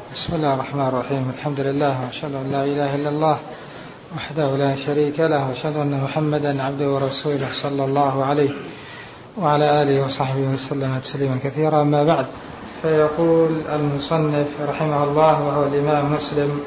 بسم الله الرحمن الرحيم. الحمد لله وأشهد أن لا إله إلا الله وحده لا شريك له، وأشهد أن محمدا عبده ورسوله صلى الله عليه وعلى آله وصحبه وسلم تسليما كثيرا. أما بعد، فيقول المصنف رحمه الله وهو الإمام مسلم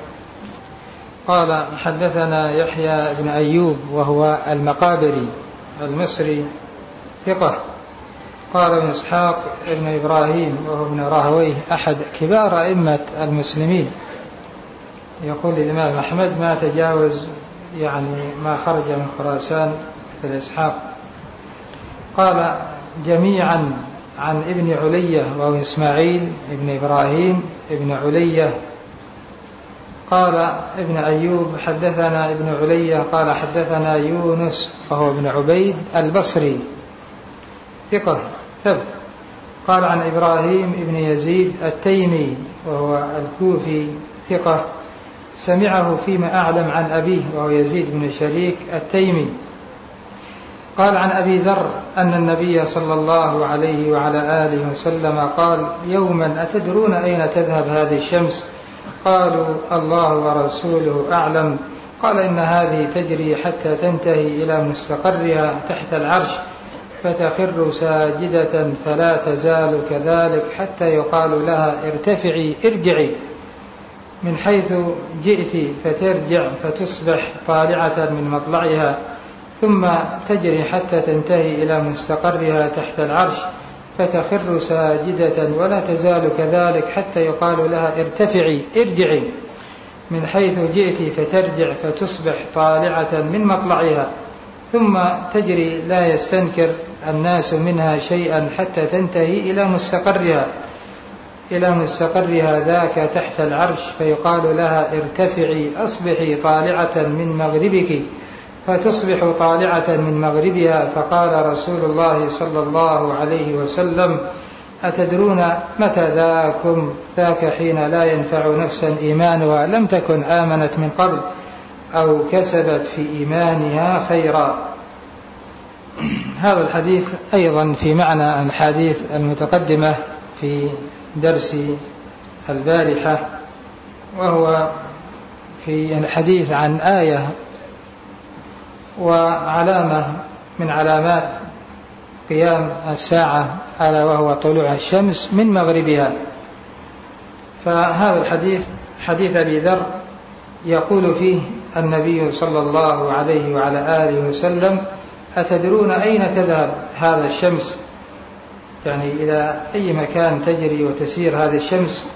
قال: حدثنا يحيى بن أيوب وهو المقابري المصري ثقة. قال ابن إسحاق ابن إبراهيم وهو ابن راهويه أحد كبار أئمة المسلمين. يقول الإمام أحمد: ما تجاوز ما خرج من خراسان مثل إسحاق. قال جميعا عن ابن علية وهو إسماعيل ابن إبراهيم ابن علية. قال ابن أيوب: حدثنا ابن علية قال حدثنا يونس وهو ابن عبيد البصري ثقة ثبت. قال عن إبراهيم ابن يزيد التيمي وهو الكوفي ثقة، سمعه فيما أعلم عن أبيه وهو يزيد بن شريك التيمي. قال عن أبي ذر أن النبي صلى الله عليه وعلى آله وسلم قال: يوما أتدرون أين تذهب هذه الشمس؟ قالوا: الله ورسوله أعلم. قال: إن هذه تجري حتى تنتهي إلى مستقرها تحت العرش فتخر ساجدة فلا تزال كذلك حتى يقال لها: ارتفعي ارجعي، من حيث جئت فترجع فتصبح طالعة من مطلعها، ثم تجري حتى تنتهي إلى مستقرها تحت العرش فتخر ساجدة ولا تزال كذلك حتى يقال لها: ارتفعي ارجعي، من حيث جئت فترجع فتصبح طالعة من مطلعها، ثم تجري لا يستنكر الناس منها شيئا حتى تنتهي إلى مستقرها ذاك تحت العرش فيقال لها: ارتفعي أصبحي طالعة من مغربك، فتصبح طالعة من مغربها. فقال رسول الله صلى الله عليه وسلم: أتدرون متى ذاكم؟ ذاك حين لا ينفع نفسا إيمانها لم تكن آمنت من قبل أو كسبت في إيمانها خيرا. هذا الحديث أيضا في معنى الحديث المتقدمة في درس البارحة، وهو في الحديث عن آية وعلامة من علامات قيام الساعة، ألا وهو طلوع الشمس من مغربها. فهذا الحديث حديث أبي ذر يقول فيه النبي صلى الله عليه وعلى آله وسلم: أتدرون أين تذهب هذا الشمس؟ يعني إلى أي مكان تجري وتسير هذه الشمس؟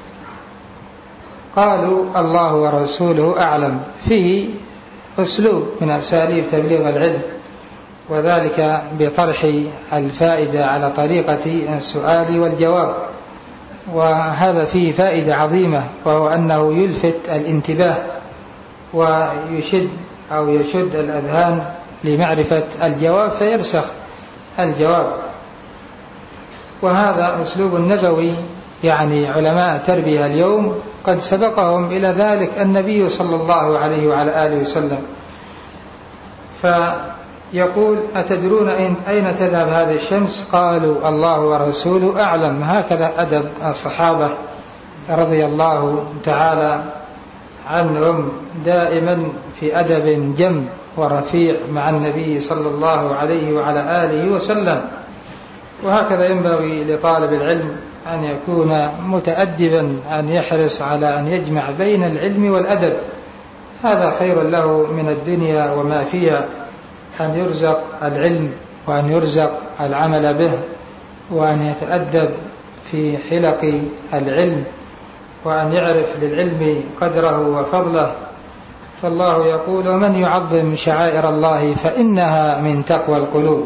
قالوا: الله ورسوله أعلم. فيه أسلوب من أساليب تبليغ العلم، وذلك بطرح الفائدة على طريقة السؤال والجواب، وهذا فيه فائدة عظيمة، وهو أنه يلفت الانتباه ويشد الأذهان لمعرفة الجواب فيرسخ الجواب. وهذا أسلوب نبوي، يعني علماء التربية اليوم قد سبقهم إلى ذلك النبي صلى الله عليه وعلى آله وسلم. فيقول: أتدرون أين تذهب هذه الشمس؟ قالوا: الله ورسوله أعلم. هكذا أدب الصحابة رضي الله تعالى عنهم، دائما في أدب جم ورفيع مع النبي صلى الله عليه وعلى آله وسلم. وهكذا ينبغي لطالب العلم أن يكون متأدبا، أن يحرص على أن يجمع بين العلم والأدب، هذا خير له من الدنيا وما فيها، أن يرزق العلم وأن يرزق العمل به، وأن يتأدب في حلق العلم، وأن يعرف للعلم قدره وفضله. فالله يقول: ومن يعظم شعائر الله فإنها من تقوى القلوب.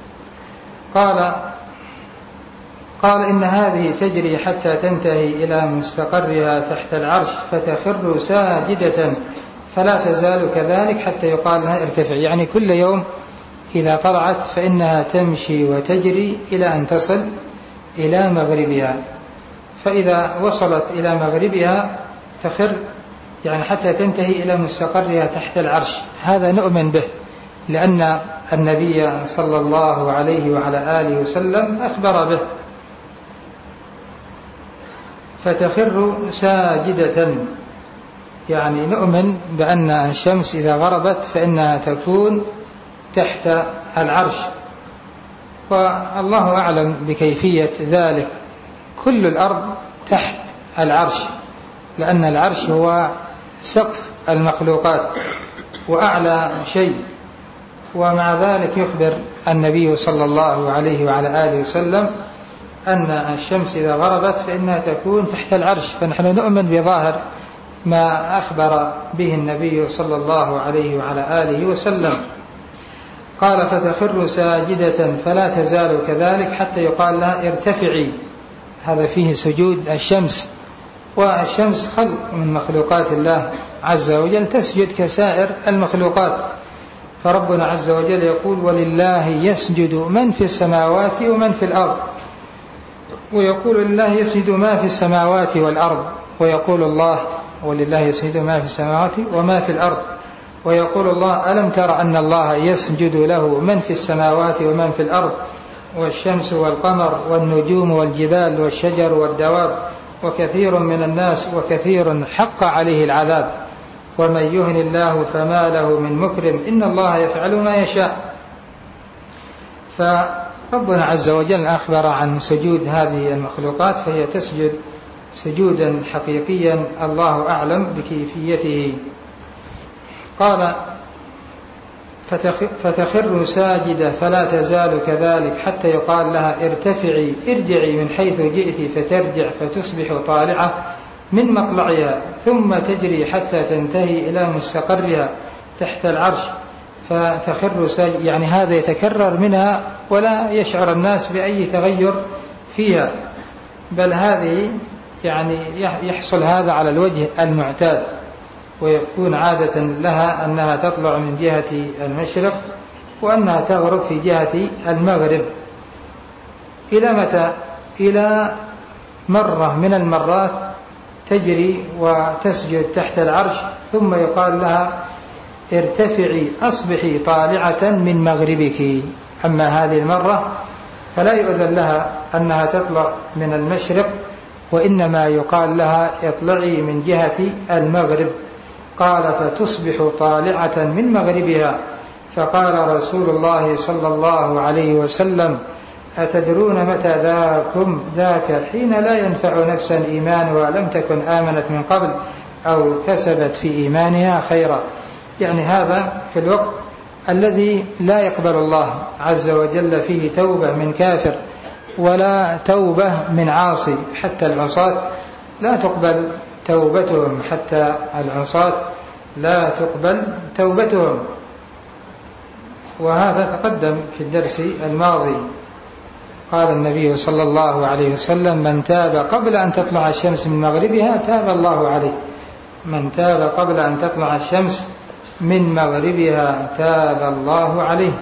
قال: إن هذه تجري حتى تنتهي إلى مستقرها تحت العرش فتخر ساجدة فلا تزال كذلك حتى يقال لها: ارتفع. يعني كل يوم إذا طلعت فإنها تمشي وتجري إلى أن تصل إلى مغربها، فإذا وصلت إلى مغربها تخر، يعني حتى تنتهي إلى مستقرها تحت العرش. هذا نؤمن به، لأن النبي صلى الله عليه وعلى آله وسلم أخبر به. فتخر ساجدة، يعني نؤمن بأن الشمس إذا غربت فإنها تكون تحت العرش، والله أعلم بكيفية ذلك. كل الأرض تحت العرش، لأن العرش هو سقف المخلوقات وأعلى شيء. ومع ذلك يخبر النبي صلى الله عليه وعلى آله وسلم أن الشمس إذا غربت فإنها تكون تحت العرش، فنحن نؤمن بظاهر ما أخبر به النبي صلى الله عليه وعلى آله وسلم. قال فتخر ساجدة فلا تزال كذلك حتى يقال لها ارتفعي. هذا فيه سجود الشمس، والشمس خلق من مخلوقات الله عز وجل تسجد كسائر المخلوقات. فربنا عز وجل يقول ولله يسجد من في السماوات ومن في الأرض، ويقول لله يسجد ما في السماوات والأرض، ويقول الله ولله يسجد ما في السماوات وما في الأرض، ويقول الله ألم تر أن الله يسجد له من في السماوات ومن في الأرض والشمس والقمر والنجوم والجبال والشجر والدواب وكثير من الناس وكثير حق عليه العذاب ومن يهن الله فما له من مكرم إن الله يفعل ما يشاء. فربنا عز وجل أخبر عن سجود هذه المخلوقات، فهي تسجد سجودا حقيقيا الله أعلم بكيفيته. قال فتخر ساجدة فلا تزال كذلك حتى يقال لها ارتفعي ارجعي من حيث جئت، فترجع فتصبح طالعة من مطلعها ثم تجري حتى تنتهي إلى مستقرها تحت العرش فتخر ساجدة، يعني هذا يتكرر منها ولا يشعر الناس بأي تغير فيها، بل هذه يعني يحصل هذا على الوجه المعتاد، ويكون عادة لها أنها تطلع من جهة المشرق وأنها تغرب في جهة المغرب. إلى متى؟ إلى مرة من المرات تجري وتسجد تحت العرش ثم يقال لها ارتفعي أصبحي طالعة من مغربك. أما هذه المرة فلا يؤذن لها أنها تطلع من المشرق، وإنما يقال لها اطلعي من جهة المغرب. قال فتصبح طالعة من مغربها. فقال رسول الله صلى الله عليه وسلم أتدرون متى ذاك حين لا ينفع نفسا إيمانها لم تكن آمنت من قبل أو كسبت في إيمانها خيرا، يعني هذا في الوقت الذي لا يقبل الله عز وجل فيه توبة من كافر ولا توبة من عاصي، حتى العصاة لا تقبل توبتهم، حتى العصاة لا تقبل توبتهم. وهذا تقدم في الدرس الماضي. قال النبي صلى الله عليه وسلم من تاب قبل أن تطلع الشمس من مغربها تاب الله عليه. من تاب قبل أن تطلع الشمس من مغربها تاب الله عليه.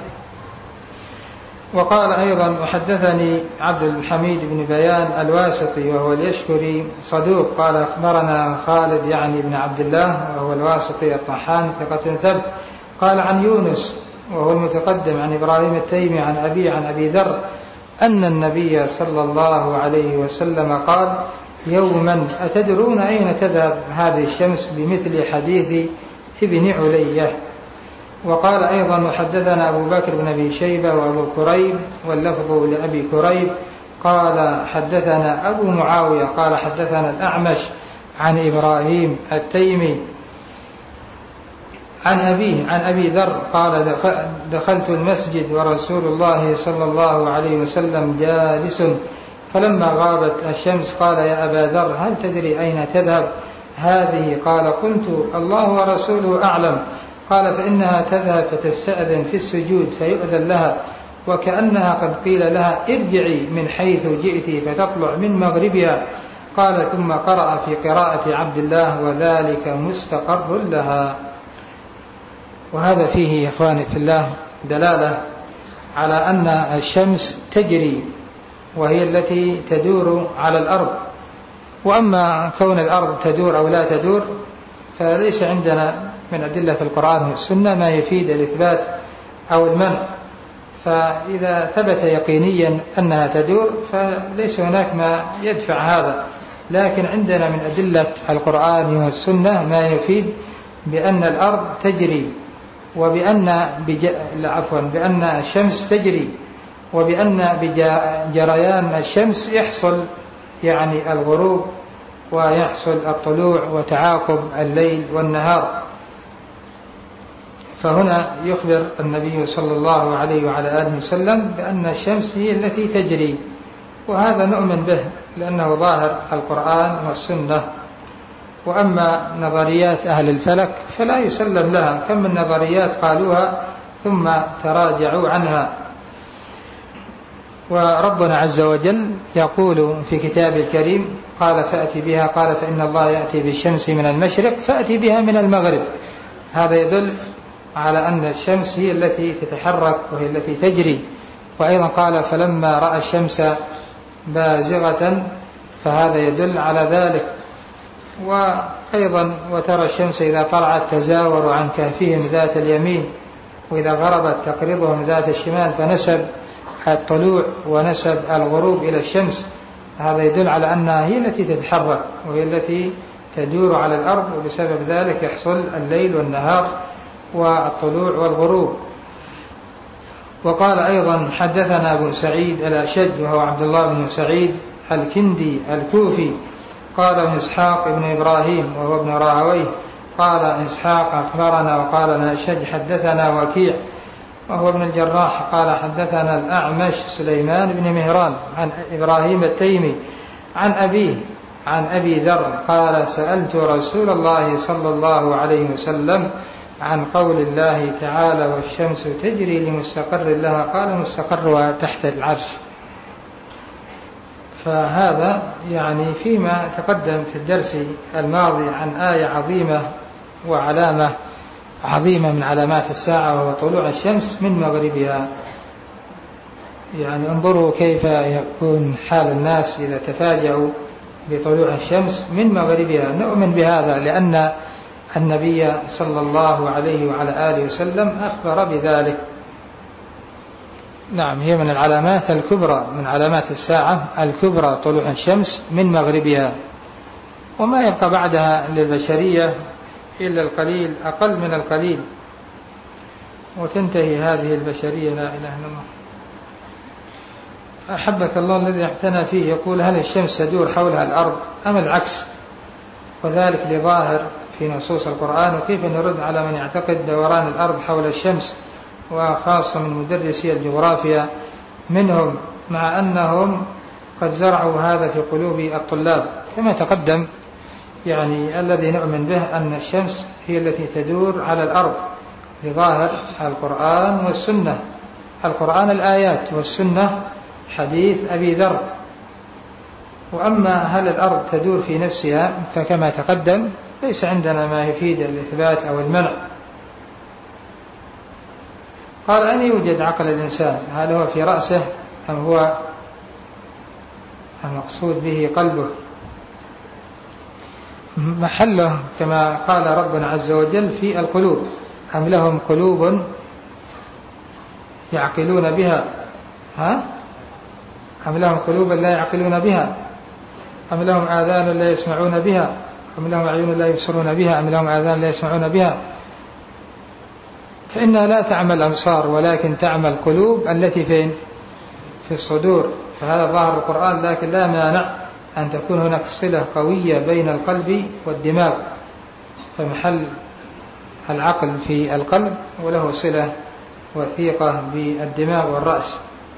وقال أيضا وحدثني عبد الحميد بن بيان الواسطي وهو اليشكري صدوق قال أخبرنا خالد يعني بن عبد الله وهو الواسطي الطحان ثقة ثبت قال عن يونس وهو المتقدم عن إبراهيم التيمي عن أبي ذر أن النبي صلى الله عليه وسلم قال يوما أتدرون أين تذهب هذه الشمس بمثل حديث ابن علية. وقال أيضا وحدثنا أبو بكر بن أبي شيبة وأبو كريب واللفظ لأبي كريب قال حدثنا أبو معاوية قال حدثنا الأعمش عن إبراهيم التيمي عن أبي ذر قال دخلت المسجد ورسول الله صلى الله عليه وسلم جالس فلما غابت الشمس قال يا أبا ذر هل تدري أين تذهب هذه؟ قال قلت الله ورسوله أعلم. قال فإنها تذهب فتستأذن في السجود فيؤذن لها وكأنها قد قيل لها ارجعي من حيث جئت فتطلع من مغربها. قال ثم قرأ في قراءة عبد الله وذلك مستقر لها. وهذا فيه يا إخواني في الله دلالة على أن الشمس تجري وهي التي تدور على الأرض. وأما كون الأرض تدور أو لا تدور فليس عندنا من أدلة القرآن والسنة ما يفيد الإثبات أو المنع، فإذا ثبت يقينيا أنها تدور فليس هناك ما يدفع هذا، لكن عندنا من أدلة القرآن والسنة ما يفيد بأن الأرض تجري، بأن الشمس تجري، وبأن بجريان الشمس يحصل يعني الغروب ويحصل الطلوع وتعاقب الليل والنهار. فهنا يخبر النبي صلى الله عليه وعلى آله وسلم بأن الشمس هي التي تجري، وهذا نؤمن به لأنه ظاهر القرآن والسنة. وأما نظريات أهل الفلك فلا يسلم لها، كم من نظريات قالوها ثم تراجعوا عنها. وربنا عز وجل يقول في كتابه الكريم قال فأتي بها، قال فإن الله يأتي بالشمس من المشرق فأتي بها من المغرب. هذا يدل على أن الشمس هي التي تتحرك وهي التي تجري. وأيضا قال فلما رأى الشمس بازغة، فهذا يدل على ذلك. وأيضا وترى الشمس إذا طلعت تزاور عن كهفهم ذات اليمين وإذا غربت تقرضهم ذات الشمال، فنسب الطلوع ونسب الغروب إلى الشمس. هذا يدل على أنها هي التي تتحرك وهي التي تدور على الأرض، وبسبب ذلك يحصل الليل والنهار والطلوع والغروب. وقال أيضا حدثنا أبو سعيد الأشج وهو عبد الله بن سعيد الكندي الكوفي قال ابن إسحاق ابن إبراهيم وهو ابن راهويه قال إسحاق أخبرنا، وقال الأشج حدثنا وكيع وهو ابن الجراح قال حدثنا الأعمش سليمان بن مهران عن إبراهيم التيمي عن أبيه عن أبي ذر قال سألت رسول الله صلى الله عليه وسلم عن قول الله تعالى والشمس تجري لمستقر لها، قال مستقرها تحت العرش. فهذا يعني فيما تقدم في الدرس الماضي عن آية عظيمة وعلامة عظيمة من علامات الساعة، وهو طلوع الشمس من مغربها. يعني انظروا كيف يكون حال الناس إذا تفاجأوا بطلوع الشمس من مغربها. نؤمن بهذا لأن النبي صلى الله عليه وعلى آله وسلم أخبر بذلك. نعم، هي من العلامات الكبرى، من علامات الساعة الكبرى طلوع الشمس من مغربها، وما يبقى بعدها للبشرية إلا القليل، أقل من القليل، وتنتهي هذه البشرية. لا إله إلا الله. أحبك الله الذي اعتنى فيه يقول هل الشمس تدور حولها الأرض أم العكس؟ وذلك لظاهر في نصوص القرآن. وكيف نرد على من يعتقد دوران الأرض حول الشمس، وخاصة من مدرسي الجغرافيا منهم، مع أنهم قد زرعوا هذا في قلوب الطلاب كما تقدم. يعني الذي نؤمن به أن الشمس هي التي تدور على الأرض لظاهر القرآن والسنة. القرآن الآيات والسنة حديث أبي ذر. وأما هل الأرض تدور في نفسها فكما تقدم ليس عندنا ما يفيد الإثبات أو المنع. قال أن يوجد عقل الإنسان، هل هو في رأسه أم هو المقصود به قلبه؟ محله كما قال ربنا عز وجل في القلوب. أم لهم قلوب يعقلون بها أم لهم قلوب لا يعقلون بها، أم لهم آذان لا يسمعون بها، أم لهم أعين لا يبصرون بها، أم لهم آذان لا يسمعون بها. فإنها لا تعمل الأبصار ولكن تعمل القلوب التي فين؟ في الصدور. فهذا ظاهر القرآن، لكن لا مانع أن تكون هناك صلة قوية بين القلب والدماغ، فمحل العقل في القلب وله صلة وثيقة بالدماغ والرأس.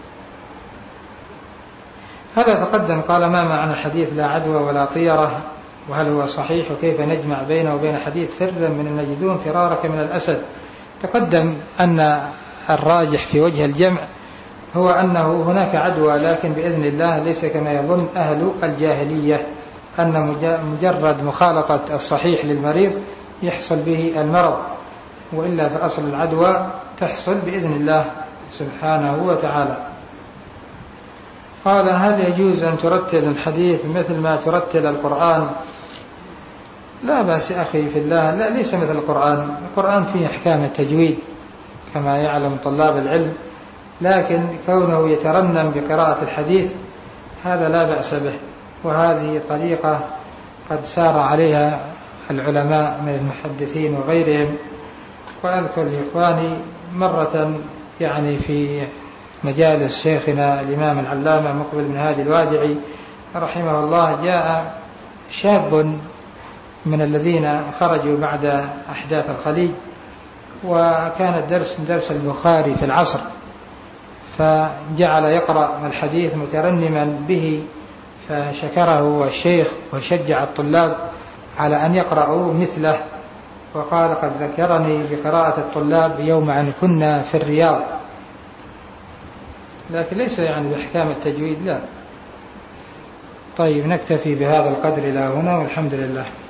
هذا تقدم. قال ما معنى حديث لا عدوى ولا طيرة، وهل هو صحيح، وكيف نجمع بينه وبين حديث فر من النجدون فرارك من الأسد؟ تقدم أن الراجح في وجه الجمع هو أنه هناك عدوى، لكن بإذن الله ليس كما يظن أهل الجاهلية أن مجرد مخالطة الصحيح للمريض يحصل به المرض، وإلا فأصل العدوى تحصل بإذن الله سبحانه وتعالى. قال هل يجوز أن ترتل الحديث مثل ما ترتل القرآن؟ لا بأس أخي في الله، لا ليس مثل القرآن. القرآن فيه أحكام التجويد كما يعلم طلاب العلم، لكن كونه يترنم بقراءة الحديث هذا لا بأس به، وهذه طريقة قد سار عليها العلماء من المحدثين وغيرهم. وأذكر لإخواني مرة يعني في مجالس شيخنا الإمام العلامة مقبل بن هادي الوادعي رحمه الله، جاء شاب من الذين خرجوا بعد أحداث الخليج، وكان الدرس درس البخاري في العصر، فجعل يقرأ الحديث مترنما به، فشكره الشيخ وشجع الطلاب على أن يقرأوا مثله، وقال قد ذكرني بقراءة الطلاب يوم أن كنا في الرياض، لكن ليس يعني بأحكام التجويد لا. طيب نكتفي بهذا القدر إلى هنا والحمد لله.